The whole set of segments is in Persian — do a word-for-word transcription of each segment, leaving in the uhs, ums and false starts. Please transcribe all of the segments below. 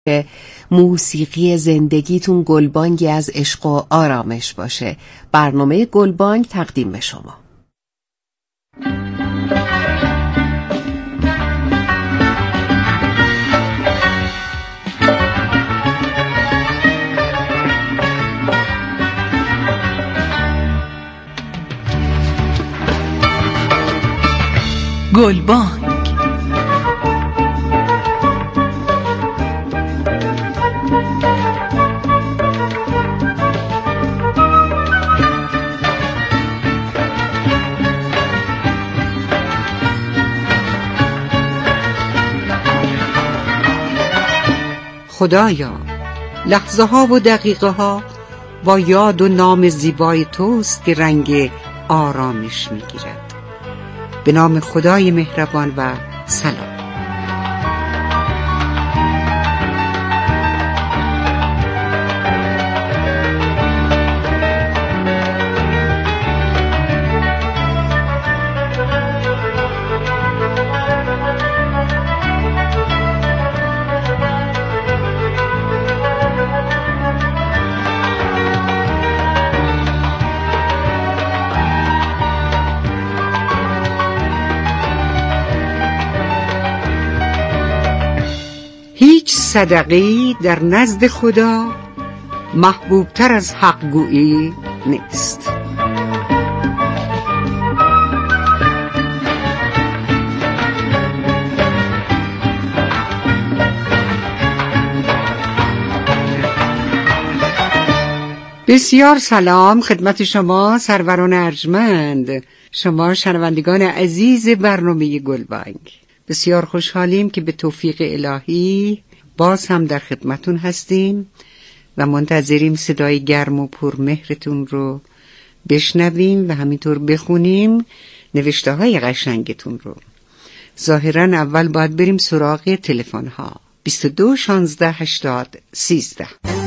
موسیقی زندگیتون گلبانگی از عشق و آرامش باشه. برنامه گلبانگ تقدیم به شما. گلبانگ. خدایا، لحظه ها و دقیقه ها با یاد و نام زیبای توست که رنگ آرامش میگیرد. به نام خدای مهربان و سلام. هیچ صدقه‌ای در نزد خدا محبوبتر از حق گویی نیست. بسیار سلام خدمت شما سروران ارجمند، شما شنوندگان عزیز برنامه گلبانگ. بسیار خوشحالیم که به توفیق الهی باز هم در خدمتون هستیم و منتظریم صدای گرم و پرمهرتون رو بشنویم و همینطور بخونیم نوشته های قشنگتون رو. ظاهراً اول باید بریم سراغ تلفن ها. بیست و دو شانزده هشتاد سیزده.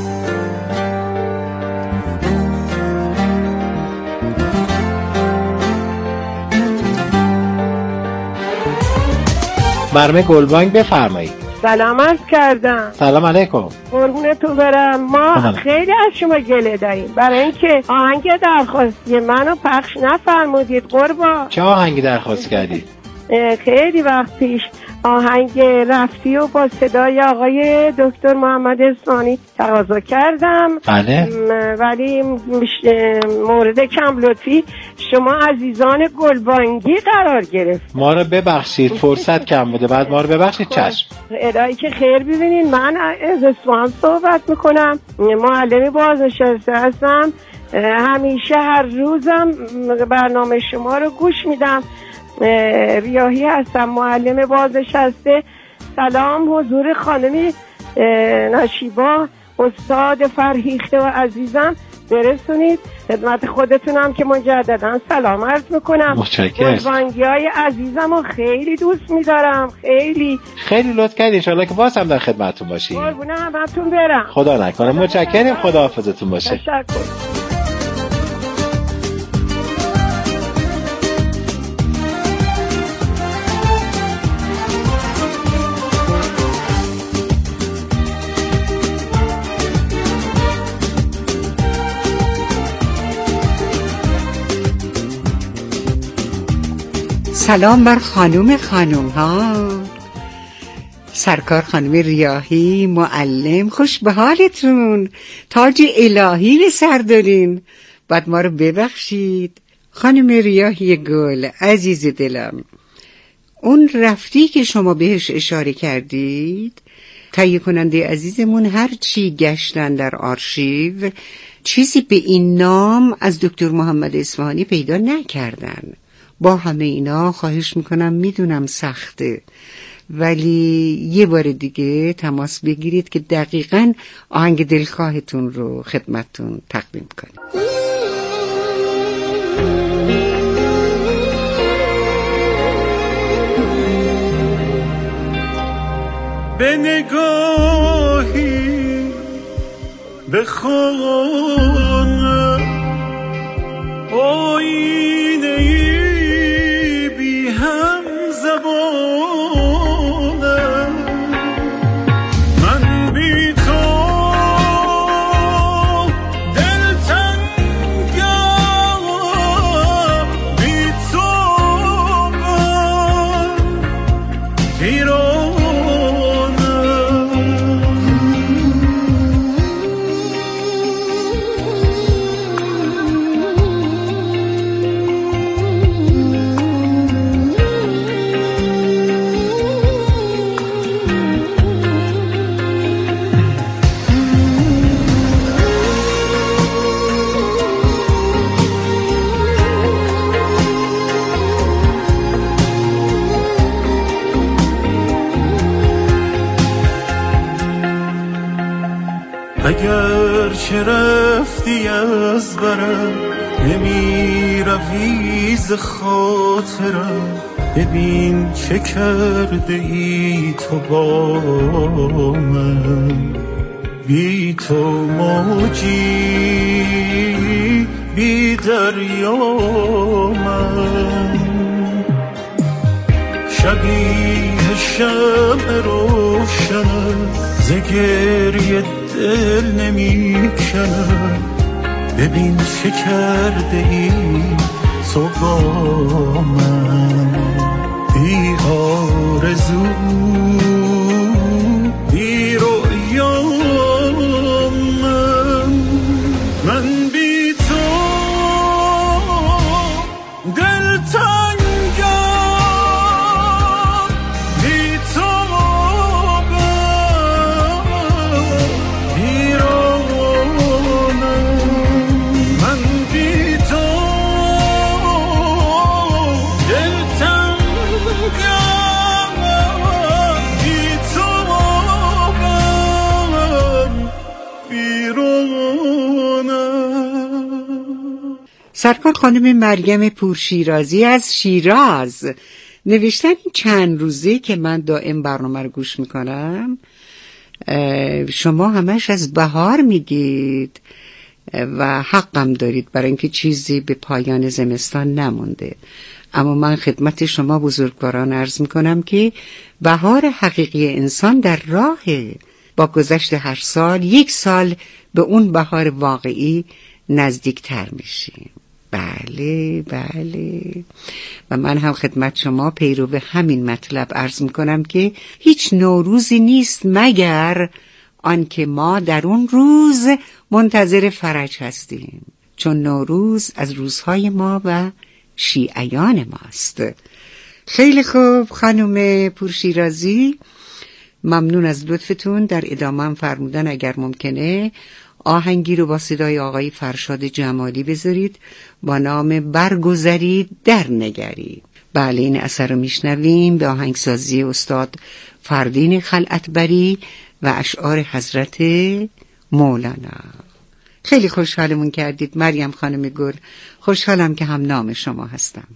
برنامه گلبانگ بفرمایید. سلام عرض کردم. سلام علیکم. قربونت تو برم. ما سلام. خیلی از شما گله داریم برای اینکه آهنگ درخواستی منو پخش نفرمودید قربان. چه آهنگی درخواست کردید؟ خیلی وقت پیش آهنگ رفتی و با صدای آقای دکتر محمد اصفهانی تقاضا کردم. بله. ولی مورد کم لطفی شما عزیزان گلبانگی قرار گرفت. ما رو ببخشید، فرصت کم بوده، بعد ما رو ببخشید. چشم. الهی که خیر ببینین. من از اصفهان صحبت میکنم، معلم بازنشسته هستم. همیشه هر روزم برنامه شما رو گوش میدم. ریاحی هستم، معلم بازنشسته. سلام حضور خانمی نشیبا استاد فرهیخته و عزیزم برسونید. خدمت خودتونم که مجددا سلام عرض میکنم. متشکرم. گلبانگی‌های عزیزم رو خیلی دوست میدارم. خیلی خیلی لطف کردید. ان شاءالله که باز هم در خدمتتون باشیم. قربون همتون برم. خدا نکنه. متشکرم. خدا حافظتون باشه. تشکر. سلام بر خانوم خانوم ها، سرکار خانم ریاحی معلم، خوش به حالتون، تاج الهی به سر دارین. بعد ما رو ببخشید خانم ریاحی گل عزیز دلم. اون رفتی که شما بهش اشاره کردید، تهیه کننده عزیزمون هر چی گشتن در آرشیو چیزی به این نام از دکتر محمد اصفهانی پیدا نکردن. با همه اینا خواهش میکنم، میدونم سخته، ولی یه بار دیگه تماس بگیرید که دقیقاً آهنگ دلخواهتون رو خدمتتون تقدیم کنیم. به نگاهی به خانه آینه بی هم زبانه من بی اگر چه رفتی از برم نمی روی ز خاطرم، ببین چه کرده ای تو با من. بی تو موجی بی دریا من، شبیه شمع روشنم ز گریه دل نمی کنم. ببین چه کرده ای تو با من. بی آرزو بی رویا من، من بی تو دلتنگم، بی تو سرکار خانم مریم پورشیرازی از شیراز نوشتن این چند روزه که من دائم برنامه رو گوش میکنم شما همش از بهار میگید و حقم دارید، برای اینکه چیزی به پایان زمستان نمونده. اما من خدمت شما بزرگواران عرض میکنم که بهار حقیقی انسان در راهه. با گذشت هر سال یک سال به اون بهار واقعی نزدیکتر میشیم. بله بله. و من هم خدمت شما پیرو همین مطلب عرض میکنم که هیچ نوروزی نیست مگر آنکه ما در اون روز منتظر فرج هستیم، چون نوروز از روزهای ما و شیعیان ماست. خیلی خوب خانم پورشیرازی، ممنون از لطفتون. در ادامه فرمودن اگر ممکنه آهنگی رو با صدای آقای فرشاد جمالی بذارید با نام برگذری در نگری. بله این اثر رو میشنویم به آهنگسازی استاد فردین خلعتبری و اشعار حضرت مولانا. خیلی خوشحالمون کردید مریم خانم گل. خوشحالم که هم نام شما هستم.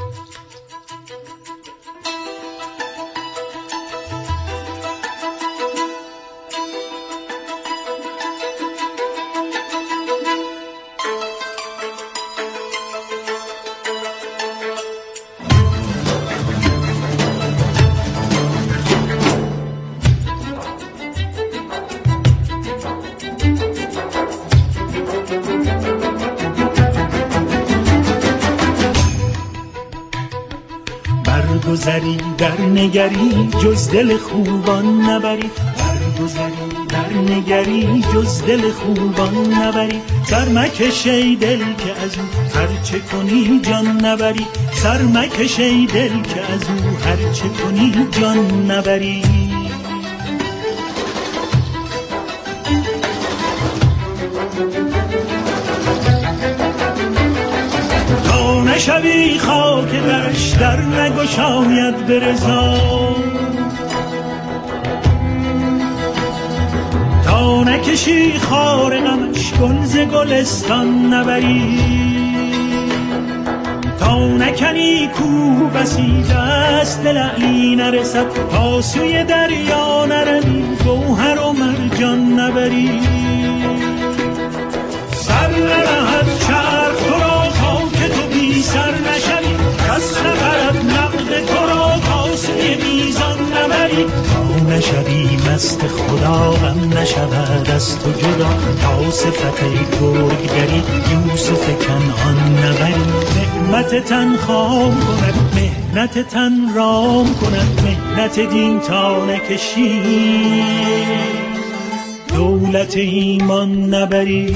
برگذری در نگری جز دل خوبان نبری، برگذری در نگری جز دل خوبان نبری. سر مکش ای دل که از او هر چه کنی جان نبری، سر مکش ای دل که از او هر چه کنی جان نبری. نشوی خاک درش در نگشاید به رضا، تا نکشی خار غمش گل ز گلستان نبری، تا نکنی کوه بسی دست به لعلی نرسد، تا سوی دریا نروی گوهر و مرجان نبری. سر نرهد چرخ تو را تا که تو بی سر نشوی، کس نبرد نقد تو را تا سوی میزان نبری. تا نشوی مست خدا غم نشود از تو جدا، تا صفت گرگدری یوسف کنعان نبری. نعمت تن خام کند مهنت تن رام کند، مهنت دین تا نکشی دولت ایمان نبری.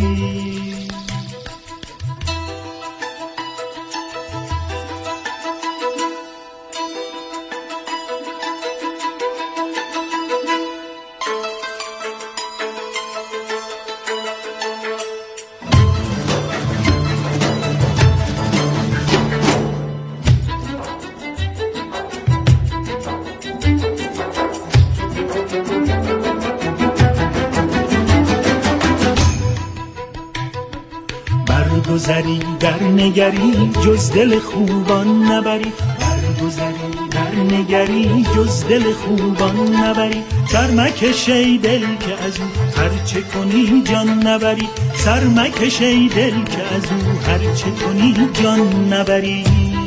برگذری در نگری جز دل خوبان نبری، برگذری در نگری جز دل خوبان نبری. سر مکش ای دل که از او هر چه کنی جان نبری، سر مکش ای دل که از او هر چه کنی جان نبری.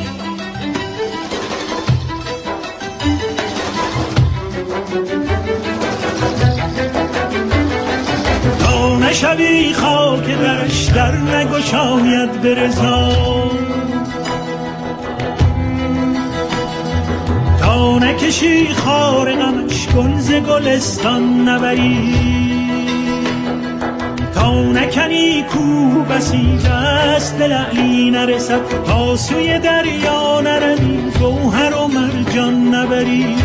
تا نشوی خاک درش در نگشاید به رضا، تا نکشی خار غمش گل ز گلستان نبری، تا نکنی کو بسی دست به لعلی نرسد، تا سوی دریا نروی گوهر و مرجان نبری.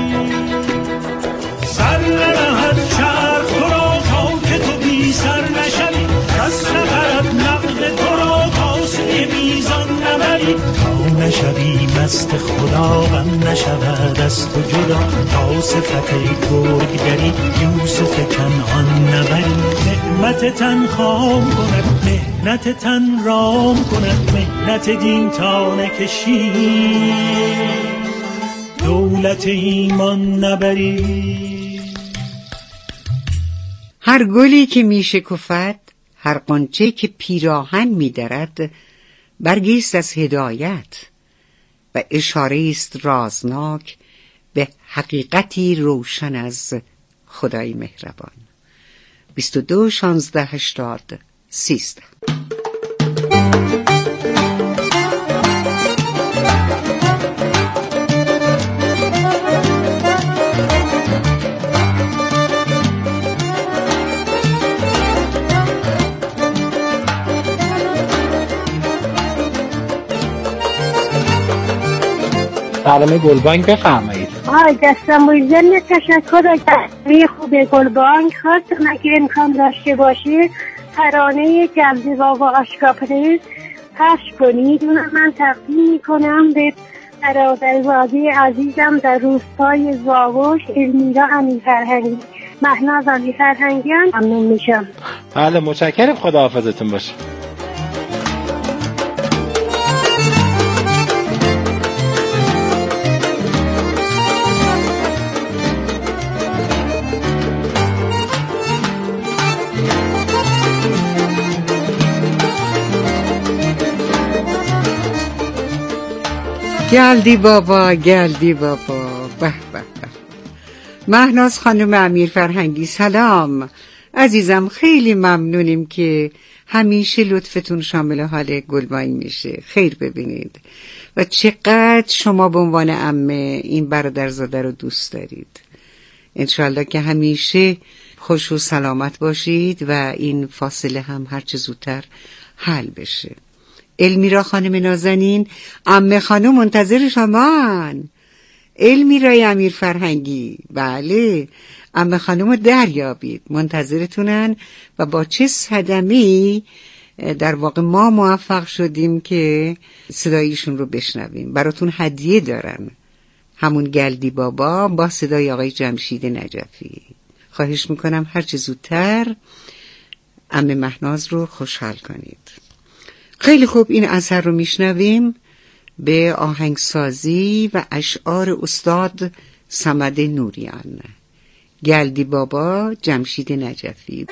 سر ننهد چرخ تو را تا که تو بی سر نشوی، کس نبرد نقد تو را تا سوی میزان نبری. تا نشوی مست خدا غم نشود از تو جدا، تا صفت گرگ دری یوسف کنعان نبری. نعمت تن خام کند مهنت تن رام کند، مهنت دین تا نکشی دولت ایمان نبری. هر گلی که می شکفد، هر قنچه که پیراهن می درد، برگیست از هدایت و اشاره است رازناک به حقیقتی روشن از خدای مهربان. بیست و دو شانزده هشتاد سیزده. برنامه گلبانگ بفرمایید. آی دستم بوی ضمن تشکر از برنامه خوب گلبانگ خواستم اگه امکان داشته باشه ترانه جلدیوا و آشکاپری پخش کنید. اونم من تقدیم میکنم به برادرزاده عزیزم در روستای زاوش المیرا امیرفرهنگی. مهناز امیرفرهنگیان ممنون میشم. بله متشکرم، خداحافظتون باشه. گلدی بابا گلدی بابا به به به. مهناز خانم امیرفرهنگی سلام عزیزم، خیلی ممنونیم که همیشه لطفتون شامل حال گلبانگ میشه. خیر ببینید و چقدر شما به عنوان عمه این برادرزاده رو دوست دارید. انشالله که همیشه خوش و سلامت باشید و این فاصله هم هرچه زودتر حل بشه. المیرا خانم نازنین، عمه خانم منتظر شمان. المیرای امیرفرهنگی، بله عمه خانم دریابید، منتظرتونن و با چه صدمی در واقع ما موفق شدیم که صدایشون رو بشنویم. براتون هدیه دارن، همون گلدی بابا با صدای آقای جمشید نجفی. خواهش میکنم هرچه زودتر عمه مهناز رو خوشحال کنید. خیلی خوب، این اثر رو میشنویم به آهنگسازی و اشعار استاد صمد نوریان. گلدی بابا جمشید نجفی.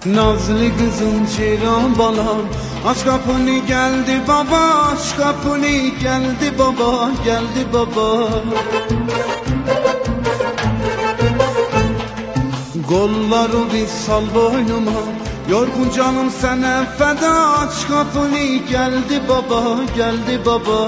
Nazlı kızım Ceylan balam, aç kapını geldi baba, aç kapını geldi baba, geldi baba. Kolları bir sal boynuma, yorgun canım sana feda, aç kapını geldi baba, geldi baba.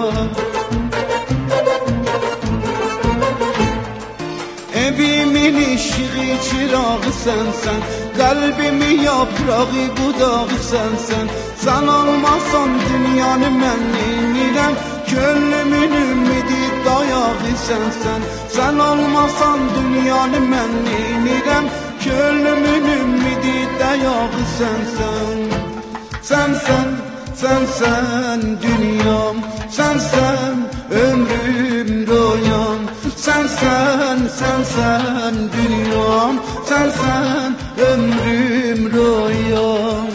Evimin ışığı çırağı sensen, kalbimin yaprağı budağı sensen. Sen olmasan dünyanı mən neynirəm, gönlümün ümidi dayağı sensen. Sen olmasan dünyanı mən neynirəm, gönlümün ümidi dayağı sensen. Sensen, sensen dünyam, sensen ömrüm royam. Sensen, sensen dünyam, sensen ömrüm royam.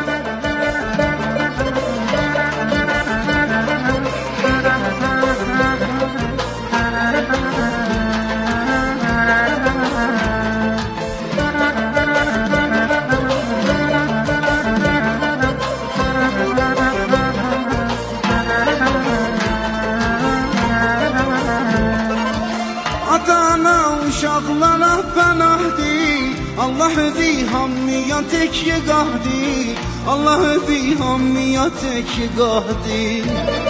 Uşaqlara pənahdir, Allah ödü hamıya tek yegahdir, Allah ödü hamıya tek yegahdir.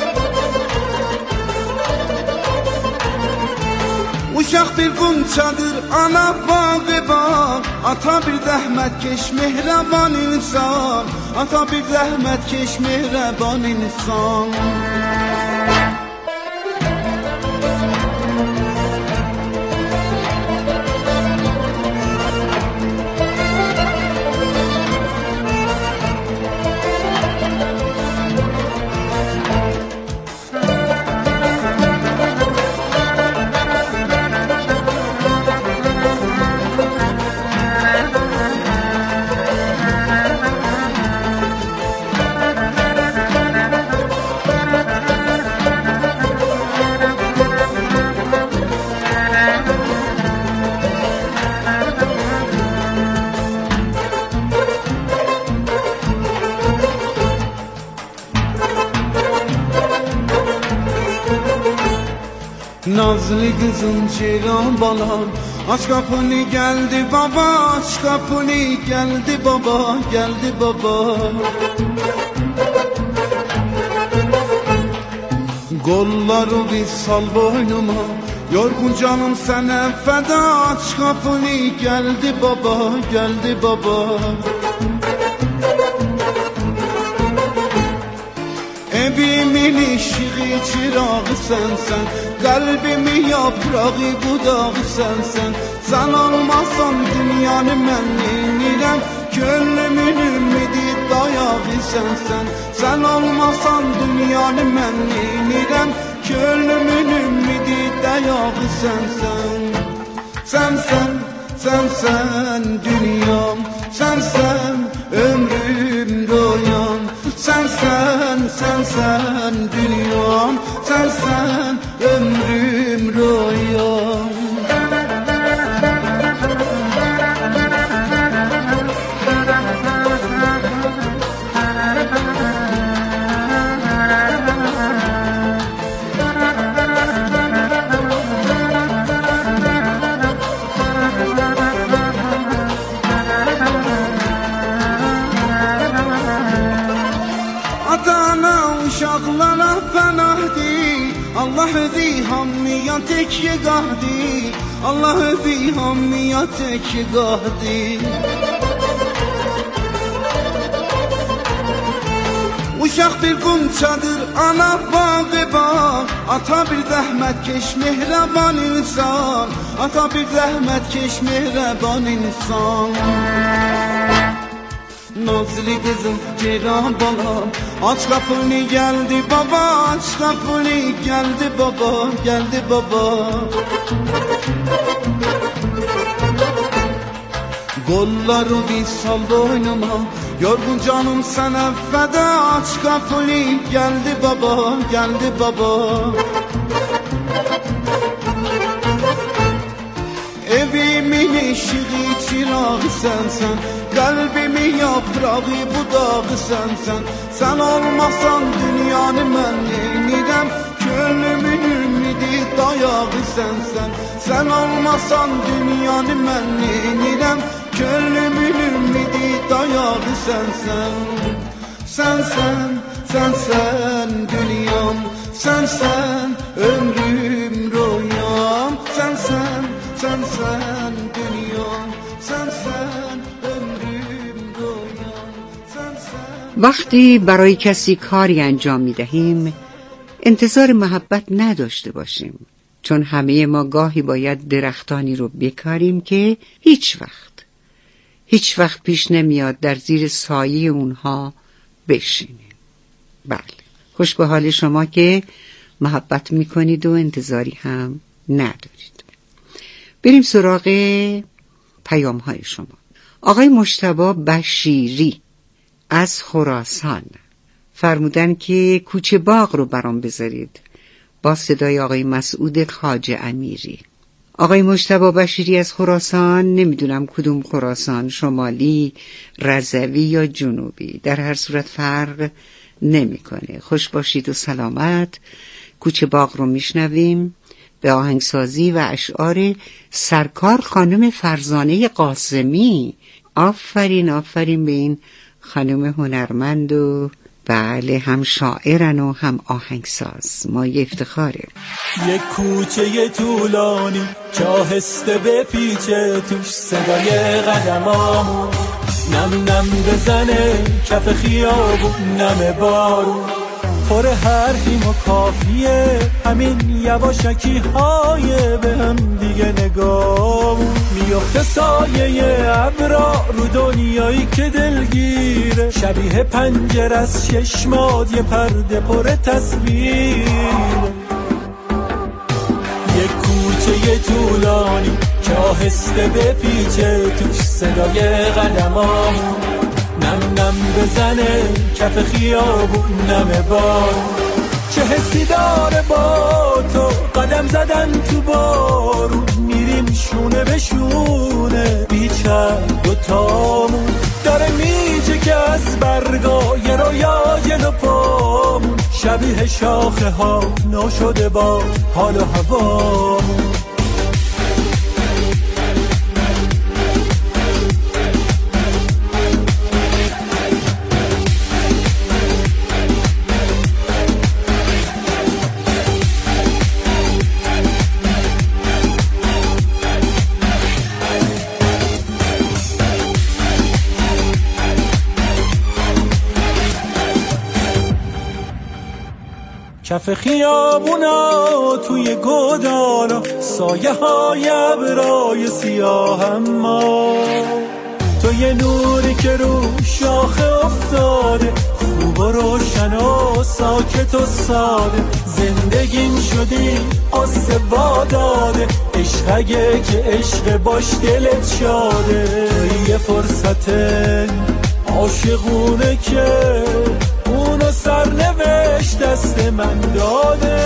Uşaq bir qunçadır, ana bağı bağ, ata bir zəhmətkeş mehraban insan, ata bir zəhmətkeş mehraban insan. Nazlı kızım Ceylan balam, aç kapını geldi baba, aç kapını geldi baba, geldi baba. Kolları bir sal boynuma, yorgun canım sana feda, aç kapını geldi baba, geldi baba. Evimin ışığı çırağı sensen, kalbimin yaprağı budağı sensen. Sen olmasan dünyanı mən neynirəm, gönlümün ümidi dayağı sensen. Sen olmasan dünyanı mən neynirəm, gönlümün ümidi dayağı sensen. Sensen, sensen dünyam, sensen ömrüm royam. Sensen, sensen dünyam, sensen ömrüm royam. Uşaqlara pənahdir, Allah ödü hamıya tek yegahdir, Allah ödü hamıya tek yegahdir. Uşaq bir qunçadır, ana bağı bağ, ata bir zəhmətkeş mehraban insan, ata bir zəhmətkeş mehraban insan. Nazlı kızım Ceylan balam, aç kapını geldi baba, aç kapını geldi baba, geldi baba. Kolları bir sal boynuma, yorgun canım sana feda, aç kapını geldi baba, geldi baba. Evimin eşiği çırağı sensen, kalbimin yaprağı budağı sensen. Sen olmasan dünyanı mən neynirəm, gönlümün ümidi dayağı sensen. Sen olmasan dünyanı mən neynirəm, gönlümün ümidi dayağı sensen. Sensen, sensen dünyam, sensen ömrüm rüyam. Sensen, sensen dünyam, sensen ömrüm rüyam. Sensen. وقتی برای کسی کاری انجام می دهیم انتظار محبت نداشته باشیم، چون همه ما گاهی باید درختانی رو بکاریم که هیچ وقت هیچ وقت پیش نمیاد در زیر سایه اونها بشینیم. بله، خوش به حال شما که محبت میکنید و انتظاری هم ندارید. بریم سراغ پیام های شما. آقای مجتبی بشیری از خراسان فرمودن که کوچه باغ رو برام بذارید با صدای آقای مسعود خواجه امیری. آقای مجتبی بشیری از خراسان، نمیدونم کدوم خراسان، شمالی، رضوی یا جنوبی، در هر صورت فرق نمیکنه. خوش باشید و سلامت. کوچه باغ رو میشنویم به آهنگسازی و اشعار سرکار خانم فرزانه قاسمی. آفرین آفرین به این خانم هنرمند و بله هم شاعرن و هم آهنگساز. ما یه افتخاره. یک کوچه طولانی که آهسته بپیچه، توش صدای قدمامون نم نم بزنه، کف خیابون نم بارون، پر حرفیم و کافیه همین یواشکی های به هم دیگه نگامون. میفته سایه ابرا رو دنیایی که دلگیره، شبیه پنجره از چشمات یه پرده پر تصویر. یک کوچه طولانی که آهسته بپیچه، توش صدای قدمامون نم نم بزنه، کف خیابون نم بار. چه حسی داره با تو قدم زدن تو بارون، میریم شونه به شونه بیچه دوتامون. داره میجه که از برگای رویا جلو پامون، شبیه شاخه ها ناشده با حال و هوامون. کف خیابونا توی گودانا، سایه های ابرای سیاه، اما تو یه نوری که رو شاخه افتاده، خوب و روشن و ساکت و ساده. زندگیم شدی قصه واداده، عشق اگه که عشق باش دلت شاده. توی یه فرصت عاشقونه که اونو سرنوشت دست من داده.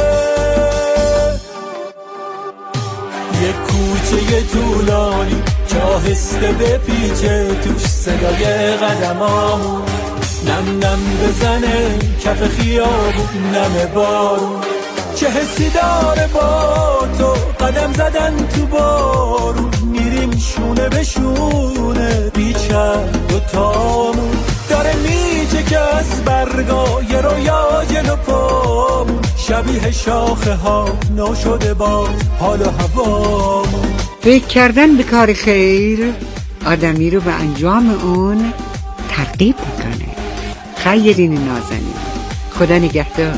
یک کوچه طولانی که آهسته بپیچه، توش صدای قدمامون نم نم بزنه، کف خیابون نم بارون. چه حسی داره با تو قدم زدن تو بارون، میریم شونه به شونه بیچه دوتامون. داره میجه که از برگای رویا جلو پامون، شبیه شاخه ها ناشده با حال و هوامون. فکر کردن به کار خیر آدمی رو به انجام اون ترغیب میکنه. خیرین نازنین، خدا نگهدار.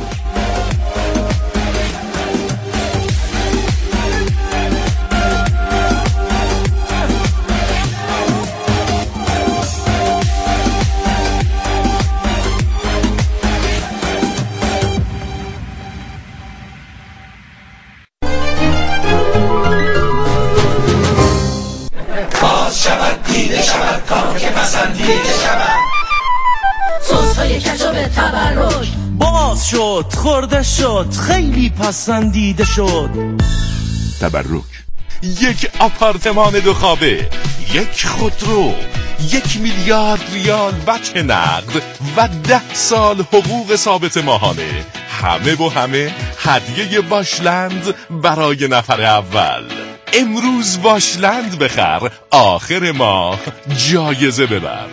باز شد، خورده شد، خیلی پسندیده شد. تبرک یک آپارتمان دو خوابه، یک خودرو، یک میلیارد ریال بچه نقد و ده سال حقوق ثابت ماهانه. همه با همه هدیه واشلند برای نفر اول. امروز واشلند بخر، آخر ماه جایزه ببر.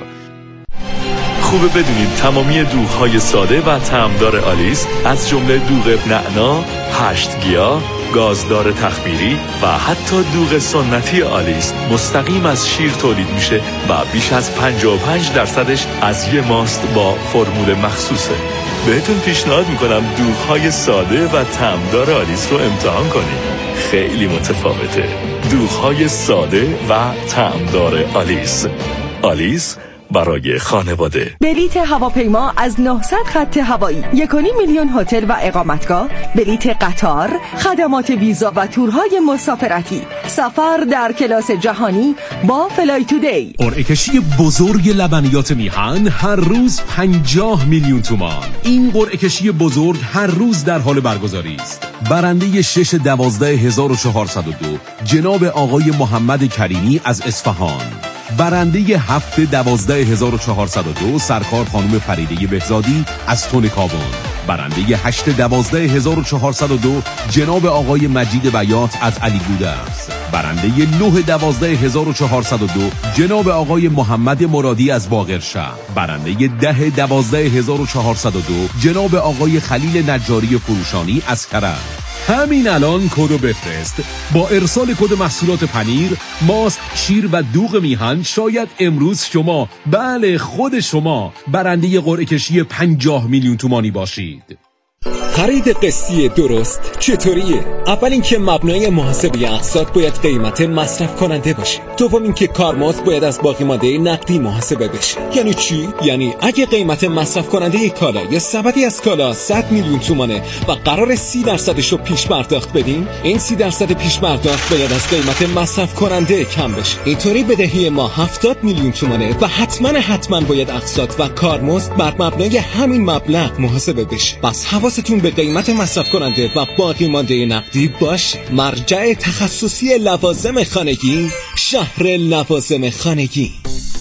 خوبه بدونید تمامی دوغ‌های ساده و طعمدار آلیس از جمله دوغ نعنا، هشت گیاه، گازدار تخمیری و حتی دوغ سنتی آلیس مستقیم از شیر تولید میشه و بیش از پنجاه و پنج درصدش از یه ماست با فرمول مخصوصه. بهتون پیشنهاد میکنم دوغ‌های ساده و طعمدار آلیس رو امتحان کنید. خیلی متفاوته. دوغ‌های ساده و طعمدار آلیس. آلیس برای خانواده. بلیت هواپیما از نهصد خط هوایی، یک و نیم میلیون هتل و اقامتگاه، بلیت قطار، خدمات ویزا و تورهای مسافرتی، سفر در کلاس جهانی با فلای تودی. قرعه کشی بزرگ لبنیات میهن هر روز پنجاه میلیون تومان. این قرعه کشی بزرگ هر روز در حال برگزاری است. برنده شش دوازده هزار و چهارصد و دو جناب آقای محمد کریمی از اصفهان. برنده هفت دوازده هزار و چهارصد و دو سرکار خانم فریده بهزادی از تونکابون. برنده هشت دوازده هزار و چهارصد و دو جناب آقای مجید بیات از علی گودرز. برنده نه دوازده هزار و چهارصد و دو جناب آقای محمد مرادی از باقرشهر. برنده ده دوازده هزار و چهارصد و دو جناب آقای خلیل نجاری فروشانی از کرج. همین الان کدو بفرست. با ارسال کد محصولات پنیر، ماست، شیر و دوغ میهن شاید امروز شما، بله خود شما، برنده قرعه کشی پنجاه میلیون تومانی باشید. خرید قسطی درست چطوریه؟ اول اینکه مبنای محاسبه اقساط باید قیمت مصرف کننده باشه. دوم اینکه کارمزد باید از باقی مانده نقدی محاسبه بشه. یعنی چی؟ یعنی اگه قیمت مصرف کننده کالا یا سبدی از کالا صد میلیون تومانه و قرار سی درصدش رو پیش پرداخت بدین، این سی درصد پیش پرداخت باید از قیمت مصرف کننده کم بشه. اینطوری بدهی ما هفتاد میلیون تومانه و حتما حتما باید اقساط و کارمزد بر مبنای همین مبلغ محاسبه بشه. پس حواستون به قیمت مصرف کننده و باقی مانده نقدی باشه. مرجع تخصصی لوازم خانگی، شهر لوازم خانگی.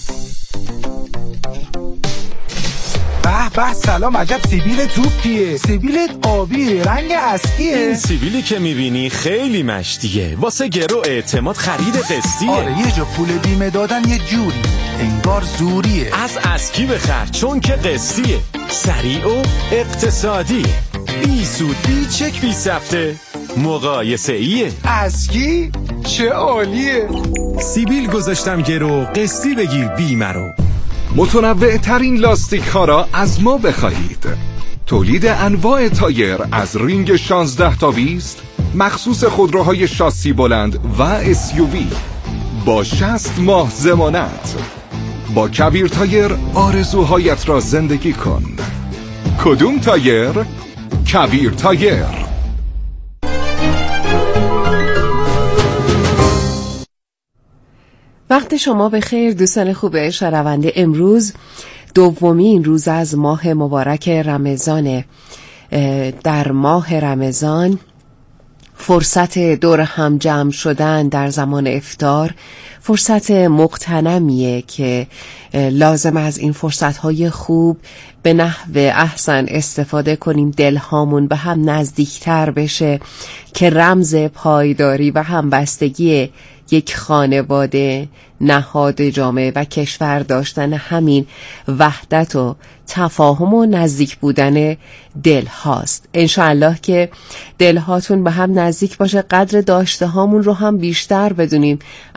به به سلام، عجب سیبیل توپیه. سیبیلت آبیه، رنگ اصلیه. این سیبیلی که میبینی خیلی مشتیه، واسه گرو اعتماد خرید قسطیه. آره یه جا پول بیمه دادن یه جوری انگار زوریه. از اسکی بخر چون که قسطیه، سریع و اقتصادی، بی سود بی چک بی سفته، مقایسه ایه. اسکی چه عالیه. سیبیل گذاشتم گرو، قسطی بگیر بیمه رو. متنوع ترین لاستیک ها را از ما بخواهید. تولید انواع تایر از رینگ شانزده تا بیست، مخصوص خودروهای شاسی بلند و اس یو وی با شصت ماه ضمانت. با کبیر تایر آرزوهایت را زندگی کن. کدوم تایر؟ کبیر تایر. وقت شما به خیر دوستان خوب شنونده. امروز دومین روز از ماه مبارک رمضان. در ماه رمضان فرصت دور هم جمع شدن در زمان افطار فرصت مغتنمیه که لازم از این فرصت‌های خوب به نحو احسن استفاده کنیم، دلهامون به هم نزدیکتر بشه که رمز پایداری و همبستگی یک خانواده، نهاد جامعه و کشور داشتن همین وحدت و تفاهم و نزدیک بودن دل هاست. انشاءالله که دل هاتون به هم نزدیک باشه، قدر داشته هامون رو هم بیشتر بدونیم،